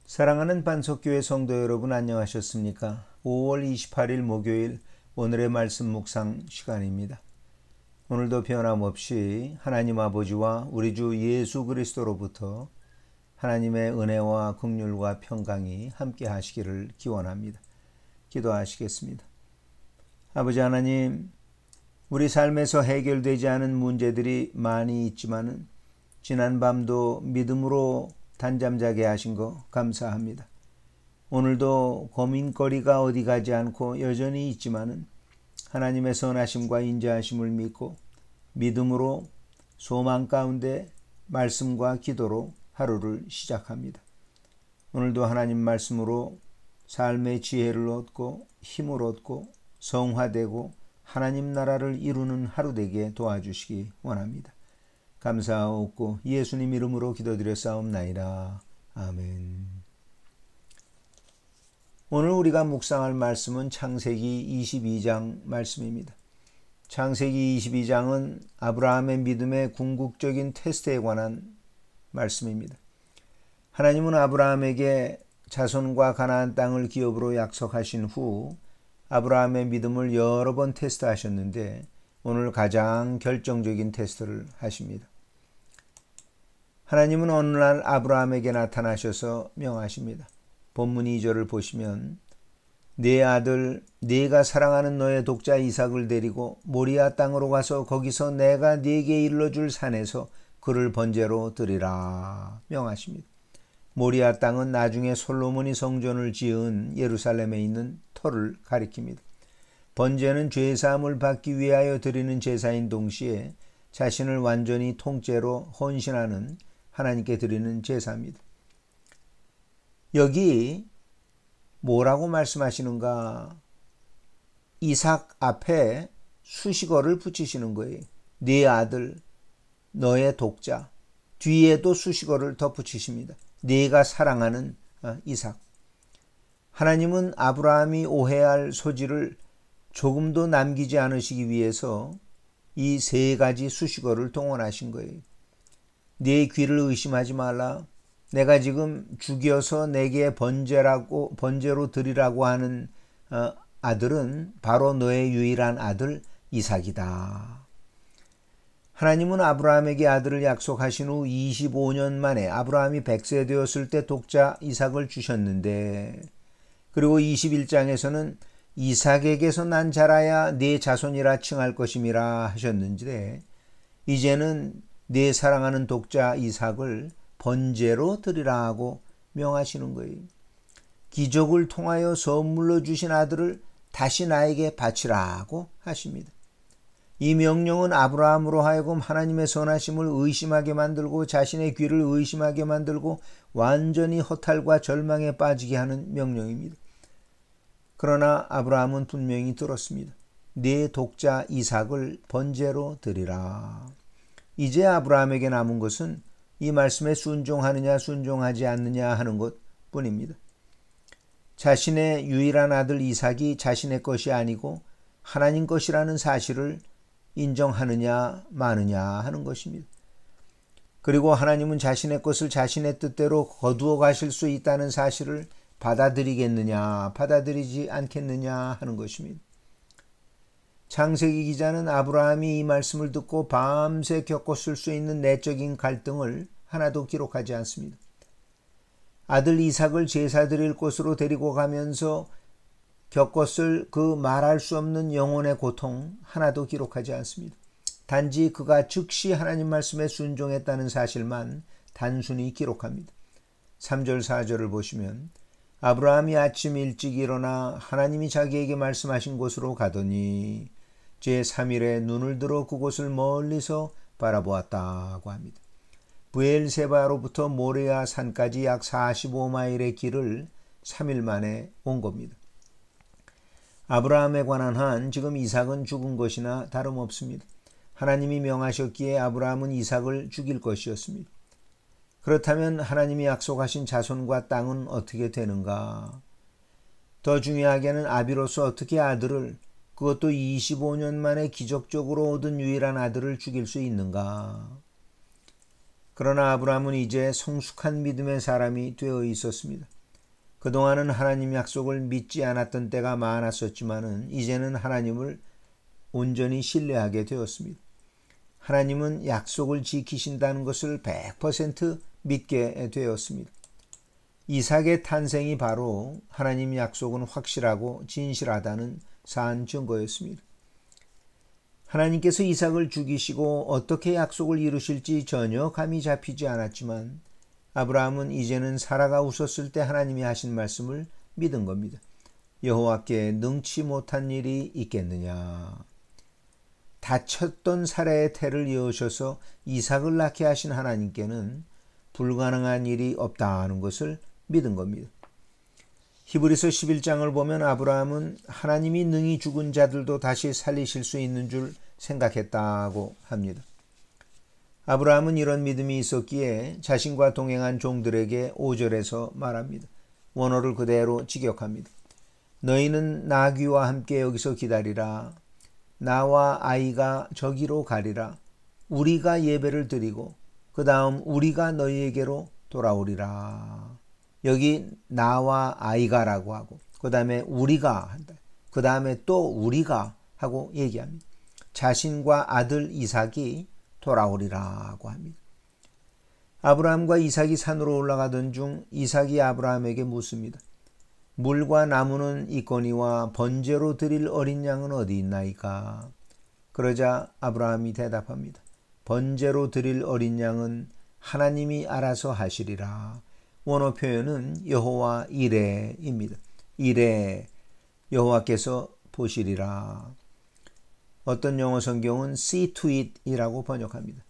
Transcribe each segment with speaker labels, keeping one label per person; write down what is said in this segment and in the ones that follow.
Speaker 1: 사랑하는 반석교회 성도 여러분, 안녕하셨습니까? 5월 28일 목요일 오늘의 말씀 묵상 시간입니다. 오늘도 변함없이 하나님 아버지와 우리 주 예수 그리스도로부터 하나님의 은혜와 긍휼과 평강이 함께 하시기를 기원합니다. 기도하시겠습니다. 아버지 하나님, 우리 삶에서 해결되지 않은 문제들이 많이 있지만 지난 밤도 믿음으로 단잠 자게 하신 거 감사합니다. 오늘도 고민거리가 어디 가지 않고 여전히 있지만은 하나님의 선하심과 인자하심을 믿고 믿음으로 소망 가운데 말씀과 기도로 하루를 시작합니다. 오늘도 하나님 말씀으로 삶의 지혜를 얻고 힘을 얻고 성화되고 하나님 나라를 이루는 하루 되게 도와주시기 원합니다. 감사하옵고 예수님 이름으로 기도드렸사옵나이다. 아멘. 오늘 우리가 묵상할 말씀은 창세기 22장 말씀입니다. 창세기 22장은 아브라함의 믿음의 궁극적인 테스트에 관한 말씀입니다. 하나님은 아브라함에게 자손과 가나안 땅을 기업으로 약속하신 후 아브라함의 믿음을 여러 번 테스트하셨는데 오늘 가장 결정적인 테스트를 하십니다. 하나님은 어느 날 아브라함에게 나타나셔서 명하십니다. 본문 2절을 보시면 네 아들 네가 사랑하는 너의 독자 이삭을 데리고 모리아 땅으로 가서 거기서 내가 네게 일러줄 산에서 그를 번제로 드리라 명하십니다. 모리아 땅은 나중에 솔로몬이 성전을 지은 예루살렘에 있는 터를 가리킵니다. 번제는 죄사함을 받기 위하여 드리는 제사인 동시에 자신을 완전히 통째로 헌신하는 하나님께 드리는 제사입니다. 여기 뭐라고 말씀하시는가? 이삭 앞에 수식어를 붙이시는 거예요. 네 아들, 너의 독자. 뒤에도 수식어를 더 붙이십니다. 네가 사랑하는 이삭. 하나님은 아브라함이 오해할 소지를 조금도 남기지 않으시기 위해서 이 세 가지 수식어를 동원하신 거예요. 네 귀를 의심하지 말라. 내가 지금 죽여서 내게 번제로 드리라고 하는 아들은 바로 너의 유일한 아들 이삭이다. 하나님은 아브라함에게 아들을 약속하신 후 25년 만에 아브라함이 100세 되었을 때 독자 이삭을 주셨는데, 그리고 21장에서는 이삭에게서 난 자라야 네 자손이라 칭할 것임이라 하셨는데 이제는 네 사랑하는 독자 이삭을 번제로 드리라 하고 명하시는 거예요. 기적을 통하여 선물로 주신 아들을 다시 나에게 바치라고 하십니다. 이 명령은 아브라함으로 하여금 하나님의 선하심을 의심하게 만들고 자신의 귀를 의심하게 만들고 완전히 허탈과 절망에 빠지게 하는 명령입니다. 그러나 아브라함은 분명히 들었습니다. 네 독자 이삭을 번제로 드리라. 이제 아브라함에게 남은 것은 이 말씀에 순종하느냐 순종하지 않느냐 하는 것뿐입니다. 자신의 유일한 아들 이삭이 자신의 것이 아니고 하나님 것이라는 사실을 인정하느냐 마느냐 하는 것입니다. 그리고 하나님은 자신의 것을 자신의 뜻대로 거두어 가실 수 있다는 사실을 받아들이겠느냐 받아들이지 않겠느냐 하는 것입니다. 창세기 기자는 아브라함이 이 말씀을 듣고 밤새 겪었을 수 있는 내적인 갈등을 하나도 기록하지 않습니다. 아들 이삭을 제사 드릴 곳으로 데리고 가면서 겪었을 그 말할 수 없는 영혼의 고통 하나도 기록하지 않습니다. 단지 그가 즉시 하나님 말씀에 순종했다는 사실만 단순히 기록합니다. 3절 4절을 보시면 아브라함이 아침 일찍 일어나 하나님이 자기에게 말씀하신 곳으로 가더니 제3일에 눈을 들어 그곳을 멀리서 바라보았다고 합니다. 브엘세바로부터 모리아 산까지 약 45마일의 길을 3일 만에 온 겁니다. 아브라함에 관한 한 지금 이삭은 죽은 것이나 다름없습니다. 하나님이 명하셨기에 아브라함은 이삭을 죽일 것이었습니다. 그렇다면 하나님이 약속하신 자손과 땅은 어떻게 되는가? 더 중요하게는 아비로서 어떻게 아들을, 그것도 25년 만에 기적적으로 얻은 유일한 아들을 죽일 수 있는가? 그러나 아브라함은 이제 성숙한 믿음의 사람이 되어 있었습니다. 그동안은 하나님 약속을 믿지 않았던 때가 많았었지만은 이제는 하나님을 온전히 신뢰하게 되었습니다. 하나님은 약속을 지키신다는 것을 100% 믿게 되었습니다. 이삭의 탄생이 바로 하나님 약속은 확실하고 진실하다는 산 증거였습니다. 하나님께서 이삭을 죽이시고 어떻게 약속을 이루실지 전혀 감이 잡히지 않았지만 아브라함은 이제는 사라가 웃었을 때 하나님이 하신 말씀을 믿은 겁니다. 여호와께 능치 못한 일이 있겠느냐. 다쳤던 사라의 태를 여으셔서 이삭을 낳게 하신 하나님께는 불가능한 일이 없다는 것을 믿은 겁니다. 히브리서 11장을 보면 아브라함은 하나님이 능히 죽은 자들도 다시 살리실 수 있는 줄 생각했다고 합니다. 아브라함은 이런 믿음이 있었기에 자신과 동행한 종들에게 5절에서 말합니다. 원어를 그대로 직역합니다. 너희는 나귀와 함께 여기서 기다리라. 나와 아이가 저기로 가리라. 우리가 예배를 드리고 그 다음 우리가 너희에게로 돌아오리라. 여기 나와 아이가라고 하고 그 다음에 우리가 한다. 그 다음에 또 우리가 하고 얘기합니다. 자신과 아들 이삭이 돌아오리라고 합니다. 아브라함과 이삭이 산으로 올라가던 중 이삭이 아브라함에게 묻습니다. 물과 나무는 있거니와 번제로 드릴 어린 양은 어디 있나이까? 그러자 아브라함이 대답합니다. 번제로 드릴 어린 양은 하나님이 알아서 하시리라. 원어 표현은 여호와 이레입니다. 이레, 여호와께서 보시리라. 어떤 영어 성경은 see to it 이라고 번역합니다.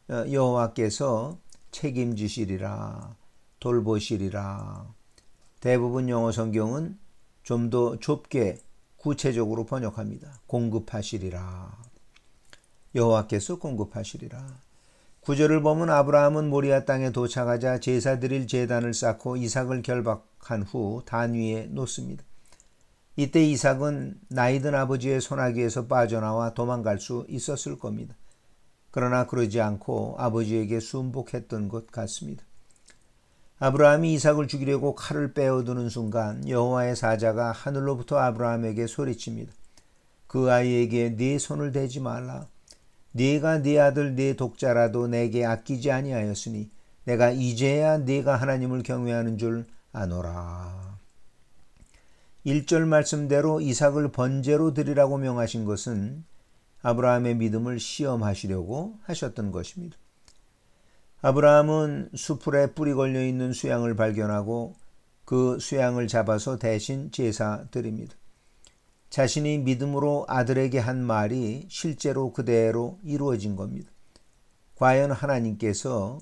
Speaker 1: 여호와께서 책임지시리라, 돌보시리라. 대부분 영어 성경은 좀 더 좁게 구체적으로 번역합니다. 공급하시리라. 여호와께서 공급하시리라. 9절을 보면 아브라함은 모리아 땅에 도착하자 제사 드릴 제단을 쌓고 이삭을 결박한 후 단 위에 놓습니다. 이때 이삭은 나이든 아버지의 손아귀에서 빠져나와 도망갈 수 있었을 겁니다. 그러나 그러지 않고 아버지에게 순복했던 것 같습니다. 아브라함이 이삭을 죽이려고 칼을 빼어드는 순간 여호와의 사자가 하늘로부터 아브라함에게 소리칩니다. 그 아이에게 네 손을 대지 말라. 네가 네 아들 네 독자라도 내게 아끼지 아니하였으니 내가 이제야 네가 하나님을 경외하는 줄 아노라. 1절 말씀대로 이삭을 번제로 드리라고 명하신 것은 아브라함의 믿음을 시험하시려고 하셨던 것입니다. 아브라함은 수풀에 뿔이 걸려있는 수양을 발견하고 그 수양을 잡아서 대신 제사 드립니다. 자신이 믿음으로 아들에게 한 말이 실제로 그대로 이루어진 겁니다. 과연 하나님께서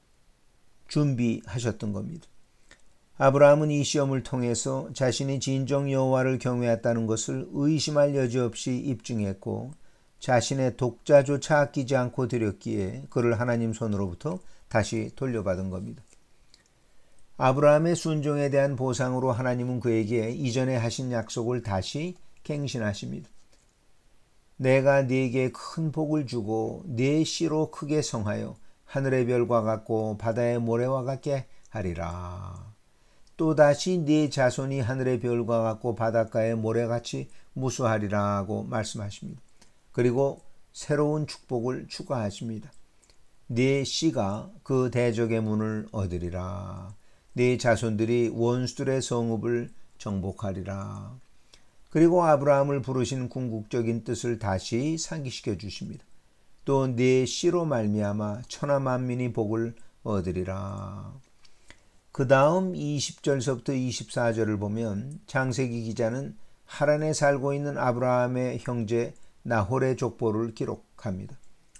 Speaker 1: 준비하셨던 겁니다. 아브라함은 이 시험을 통해서 자신이 진정 여호와를 경외했다는 것을 의심할 여지 없이 입증했고 자신의 독자조차 아끼지 않고 드렸기에 그를 하나님 손으로부터 다시 돌려받은 겁니다. 아브라함의 순종에 대한 보상으로 하나님은 그에게 이전에 하신 약속을 다시 갱신하십니다. 내가 네게 큰 복을 주고 네 씨로 크게 성하여 하늘의 별과 같고 바다의 모래와 같게 하리라. 또다시 네 자손이 하늘의 별과 같고 바닷가의 모래같이 무수하리라고 말씀하십니다. 그리고 새로운 축복을 추가하십니다. 네 씨가 그 대적의 문을 얻으리라. 네 자손들이 원수들의 성읍을 정복하리라. 그리고 아브라함을 부르신 궁극적인 뜻을 다시 상기시켜 주십니다. 또 네 씨로 말미암아 천하 만민이 복을 얻으리라. 그 다음 20절서부터 24절을 보면 창세기 기자는 하란에 살고 있는 아브라함의 형제 나홀의 족보를 기록합니다.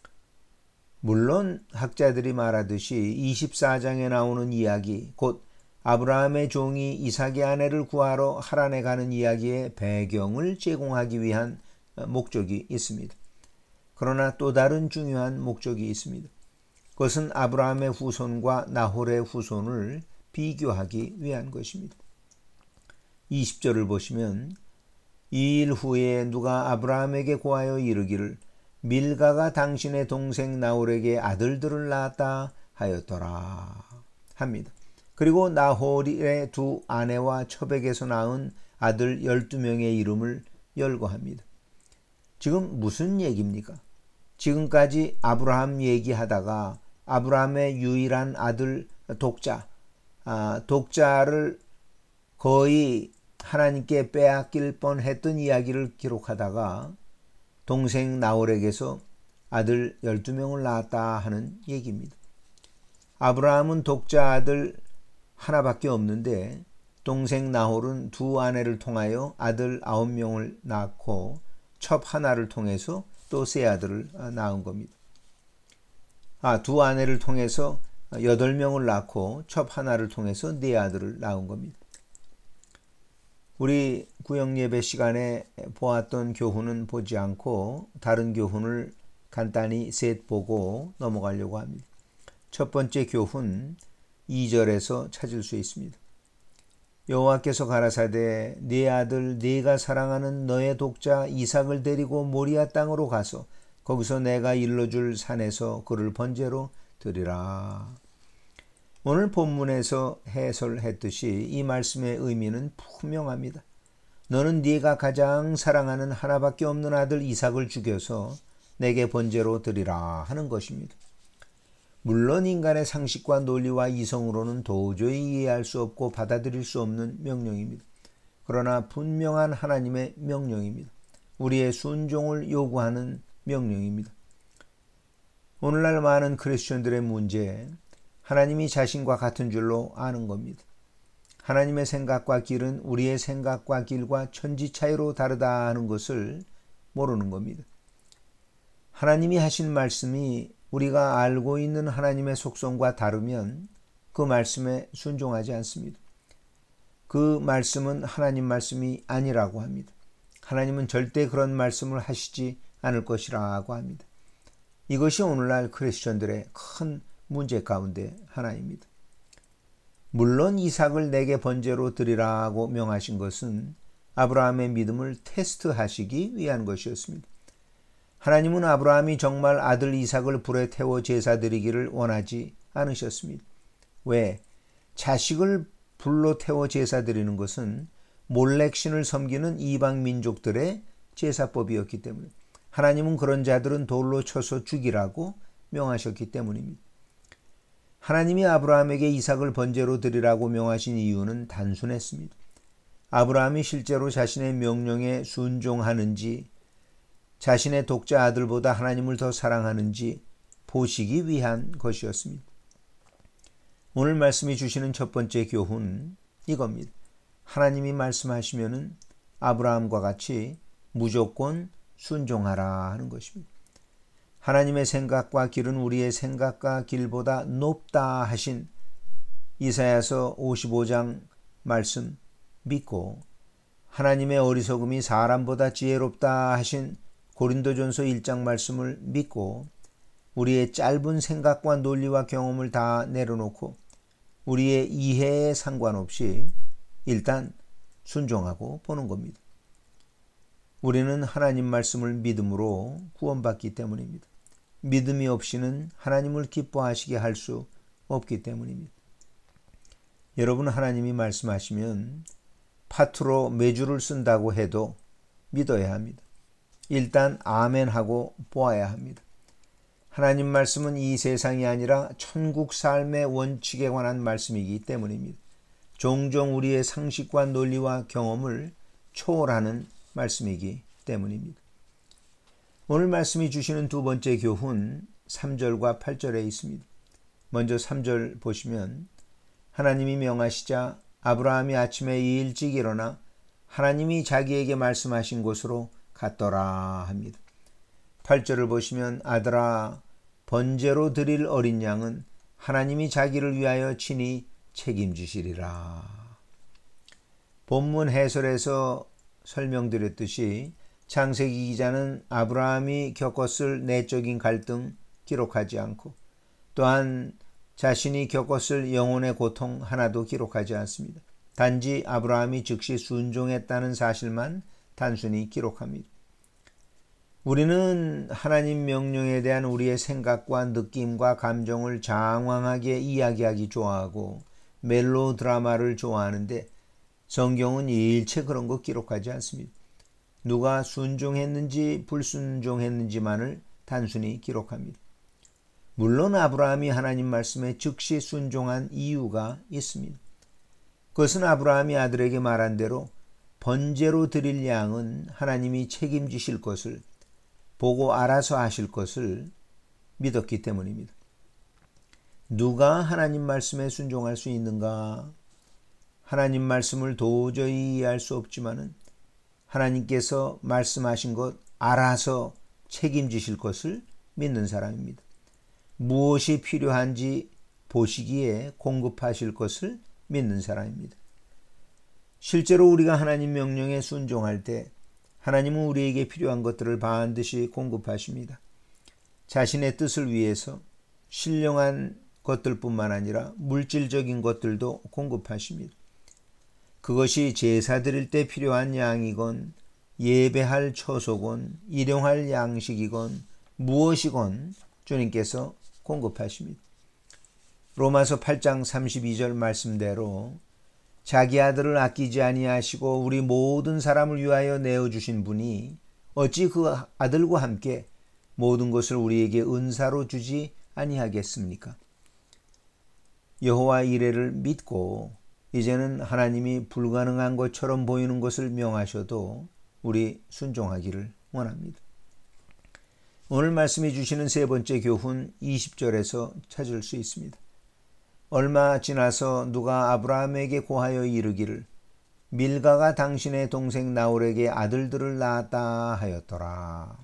Speaker 1: 물론 학자들이 말하듯이 24장에 나오는 이야기, 곧 아브라함의 종이 이삭의 아내를 구하러 하란에 가는 이야기의 배경을 제공하기 위한 목적이 있습니다. 그러나 또 다른 중요한 목적이 있습니다. 그것은 아브라함의 후손과 나홀의 후손을 비교하기 위한 것입니다. 20절을 보시면 이 일 후에 누가 아브라함에게 고하여 이르기를 밀가가 당신의 동생 나홀에게 아들들을 낳았다 하였더라 합니다. 그리고 나홀의 두 아내와 처백에서 낳은 아들 12명의 이름을 열거합니다. 지금 무슨 얘기입니까? 지금까지 아브라함 얘기하다가 아브라함의 유일한 아들 독자를 거의 하나님께 빼앗길 뻔했던 이야기를 기록하다가 동생 나홀에게서 아들 12명을 낳았다 하는 얘기입니다. 아브라함은 독자 아들 하나밖에 없는데 동생 나홀은 두 아내를 통하여 아들 9명을 낳고 첩 하나를 통해서 또 세 아들을 낳은 겁니다. 두 아내를 통해서 8명을 낳고 첩 하나를 통해서 네 아들을 낳은 겁니다. 우리 구역 예배 시간에 보았던 교훈은 보지 않고 다른 교훈을 간단히 셋 보고 넘어가려고 합니다. 첫 번째 교훈 2절에서 찾을 수 있습니다. 여호와께서 가라사대 네 아들 네가 사랑하는 너의 독자 이삭을 데리고 모리아 땅으로 가서 거기서 내가 일러줄 산에서 그를 번제로 드리라. 오늘 본문에서 해설했듯이 이 말씀의 의미는 분명합니다. 너는 네가 가장 사랑하는 하나밖에 없는 아들 이삭을 죽여서 내게 번제로 드리라 하는 것입니다. 물론 인간의 상식과 논리와 이성으로는 도저히 이해할 수 없고 받아들일 수 없는 명령입니다. 그러나 분명한 하나님의 명령입니다. 우리의 순종을 요구하는 명령입니다. 오늘날 많은 크리스천들의 문제, 하나님이 자신과 같은 줄로 아는 겁니다. 하나님의 생각과 길은 우리의 생각과 길과 천지 차이로 다르다 하는 것을 모르는 겁니다. 하나님이 하신 말씀이 우리가 알고 있는 하나님의 속성과 다르면 그 말씀에 순종하지 않습니다. 그 말씀은 하나님 말씀이 아니라고 합니다. 하나님은 절대 그런 말씀을 하시지 않을 것이라고 합니다. 이것이 오늘날 크리스천들의 큰 문제 가운데 하나입니다. 물론 이삭을 내게 번제로 드리라고 명하신 것은 아브라함의 믿음을 테스트하시기 위한 것이었습니다. 하나님은 아브라함이 정말 아들 이삭을 불에 태워 제사 드리기를 원하지 않으셨습니다. 왜? 자식을 불로 태워 제사 드리는 것은 몰렉신을 섬기는 이방 민족들의 제사법이었기 때문에 하나님은 그런 자들은 돌로 쳐서 죽이라고 명하셨기 때문입니다. 하나님이 아브라함에게 이삭을 번제로 드리라고 명하신 이유는 단순했습니다. 아브라함이 실제로 자신의 명령에 순종하는지 자신의 독자 아들보다 하나님을 더 사랑하는지 보시기 위한 것이었습니다. 오늘 말씀이 주시는 첫 번째 교훈은 이겁니다. 하나님이 말씀하시면은 아브라함과 같이 무조건 순종하라 하는 것입니다. 하나님의 생각과 길은 우리의 생각과 길보다 높다 하신 이사야서 55장 말씀 믿고 하나님의 어리석음이 사람보다 지혜롭다 하신 고린도전서 1장 말씀을 믿고 우리의 짧은 생각과 논리와 경험을 다 내려놓고 우리의 이해에 상관없이 일단 순종하고 보는 겁니다. 우리는 하나님 말씀을 믿음으로 구원받기 때문입니다. 믿음이 없이는 하나님을 기뻐하시게 할 수 없기 때문입니다. 여러분, 하나님이 말씀하시면 파트로 매주를 쓴다고 해도 믿어야 합니다. 일단 아멘 하고 보아야 합니다. 하나님 말씀은 이 세상이 아니라 천국 삶의 원칙에 관한 말씀이기 때문입니다. 종종 우리의 상식과 논리와 경험을 초월하는 말씀이기 때문입니다. 오늘 말씀이 주시는 두 번째 교훈 3절과 8절에 있습니다. 먼저 3절 보시면 하나님이 명하시자 아브라함이 아침에 일찍 일어나 하나님이 자기에게 말씀하신 곳으로 갔더라 합니다. 8절을 보시면 아들아 번제로 드릴 어린 양은 하나님이 자기를 위하여 친히 책임지시리라. 본문 해설에서 설명드렸듯이 창세기 기자는 아브라함이 겪었을 내적인 갈등 기록하지 않고 또한 자신이 겪었을 영혼의 고통 하나도 기록하지 않습니다. 단지 아브라함이 즉시 순종했다는 사실만 단순히 기록합니다. 우리는 하나님 명령에 대한 우리의 생각과 느낌과 감정을 장황하게 이야기하기 좋아하고 멜로드라마를 좋아하는데 성경은 일체 그런 거 기록하지 않습니다. 누가 순종했는지 불순종했는지만을 단순히 기록합니다. 물론 아브라함이 하나님 말씀에 즉시 순종한 이유가 있습니다. 그것은 아브라함이 아들에게 말한 대로 번제로 드릴 양은 하나님이 책임지실 것을 보고 알아서 하실 것을 믿었기 때문입니다. 누가 하나님 말씀에 순종할 수 있는가? 하나님 말씀을 도저히 이해할 수 없지만은 하나님께서 말씀하신 것 알아서 책임지실 것을 믿는 사람입니다. 무엇이 필요한지 보시기에 공급하실 것을 믿는 사람입니다. 실제로 우리가 하나님 명령에 순종할 때 하나님은 우리에게 필요한 것들을 반드시 공급하십니다. 자신의 뜻을 위해서 신령한 것들뿐만 아니라 물질적인 것들도 공급하십니다. 그것이 제사 드릴 때 필요한 양이건 예배할 처소건 일용할 양식이건 무엇이건 주님께서 공급하십니다. 로마서 8장 32절 말씀대로 자기 아들을 아끼지 아니하시고 우리 모든 사람을 위하여 내어주신 분이 어찌 그 아들과 함께 모든 것을 우리에게 은사로 주지 아니하겠습니까? 여호와 이레를 믿고 이제는 하나님이 불가능한 것처럼 보이는 것을 명하셔도 우리 순종하기를 원합니다. 오늘 말씀해 주시는 세 번째 교훈 20절에서 찾을 수 있습니다. 얼마 지나서 누가 아브라함에게 고하여 이르기를 밀가가 당신의 동생 나홀에게 아들들을 낳았다 하였더라.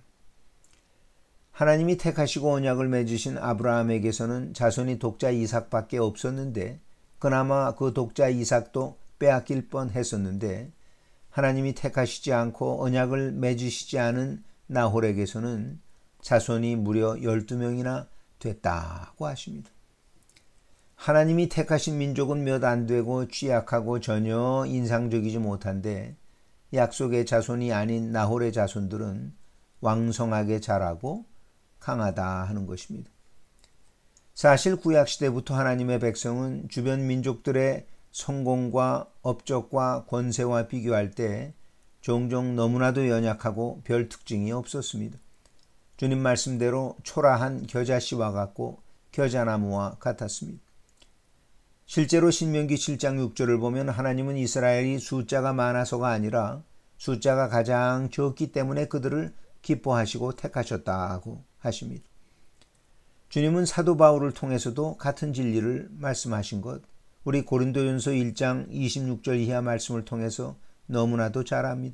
Speaker 1: 하나님이 택하시고 언약을 맺으신 아브라함에게서는 자손이 독자 이삭밖에 없었는데 그나마 그 독자 이삭도 빼앗길 뻔했었는데 하나님이 택하시지 않고 언약을 맺으시지 않은 나홀에게서는 자손이 무려 12명이나 됐다고 하십니다. 하나님이 택하신 민족은 몇 안 되고 취약하고 전혀 인상적이지 못한데 약속의 자손이 아닌 나홀의 자손들은 왕성하게 자라고 강하다 하는 것입니다. 사실 구약시대부터 하나님의 백성은 주변 민족들의 성공과 업적과 권세와 비교할 때 종종 너무나도 연약하고 별 특징이 없었습니다. 주님 말씀대로 초라한 겨자씨와 같고 겨자나무와 같았습니다. 실제로 신명기 7장 6절을 보면 하나님은 이스라엘이 숫자가 많아서가 아니라 숫자가 가장 적기 때문에 그들을 기뻐하시고 택하셨다고 하십니다. 주님은 사도 바울을 통해서도 같은 진리를 말씀하신 것, 우리 고린도전서 1장 26절 이하 말씀을 통해서 너무나도 잘 압니다.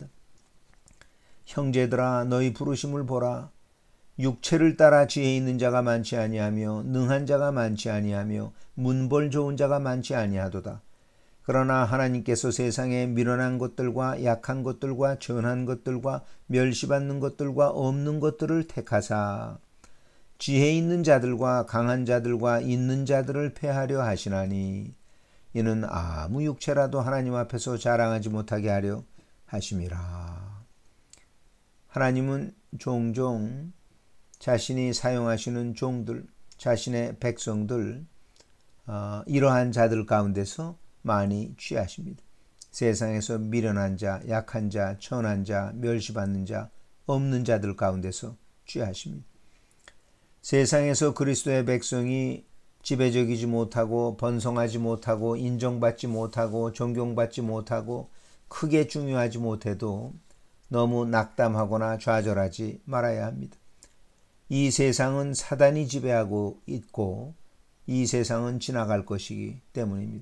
Speaker 1: 형제들아 너희 부르심을 보라. 육체를 따라 지혜 있는 자가 많지 아니하며 능한 자가 많지 아니하며 문벌 좋은 자가 많지 아니하도다. 그러나 하나님께서 세상에 미련한 것들과 약한 것들과 전한 것들과 멸시받는 것들과 없는 것들을 택하사 지혜 있는 자들과 강한 자들과 있는 자들을 패하려 하시나니 이는 아무 육체라도 하나님 앞에서 자랑하지 못하게 하려 하심이라. 하나님은 종종 자신이 사용하시는 종들, 자신의 백성들, 이러한 자들 가운데서 많이 취하십니다. 세상에서 미련한 자, 약한 자, 천한 자, 멸시받는 자, 없는 자들 가운데서 취하십니다. 세상에서 그리스도의 백성이 지배적이지 못하고 번성하지 못하고 인정받지 못하고 존경받지 못하고 크게 중요하지 못해도 너무 낙담하거나 좌절하지 말아야 합니다. 이 세상은 사단이 지배하고 있고 이 세상은 지나갈 것이기 때문입니다.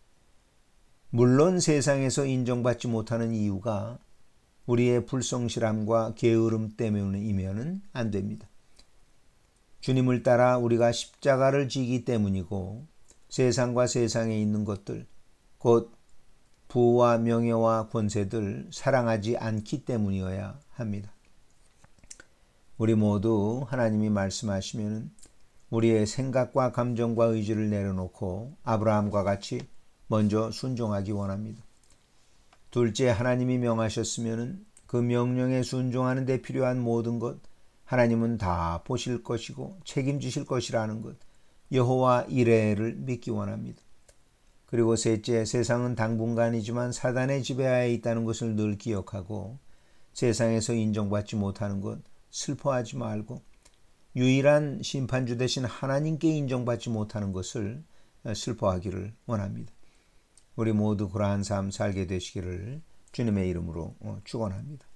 Speaker 1: 물론 세상에서 인정받지 못하는 이유가 우리의 불성실함과 게으름 때문이면은 안 됩니다. 주님을 따라 우리가 십자가를 지기 때문이고 세상과 세상에 있는 것들, 곧 부와 명예와 권세들 사랑하지 않기 때문이어야 합니다. 우리 모두 하나님이 말씀하시면 우리의 생각과 감정과 의지를 내려놓고 아브라함과 같이 먼저 순종하기 원합니다. 둘째, 하나님이 명하셨으면 그 명령에 순종하는 데 필요한 모든 것 하나님은 다 보실 것이고 책임지실 것이라는 것, 여호와 이레를 믿기 원합니다. 그리고 셋째, 세상은 당분간이지만 사단의 지배하에 있다는 것을 늘 기억하고 세상에서 인정받지 못하는 것 슬퍼하지 말고 유일한 심판주 되신 하나님께 인정받지 못하는 것을 슬퍼하기를 원합니다. 우리 모두 그러한 삶 살게 되시기를 주님의 이름으로 축원합니다.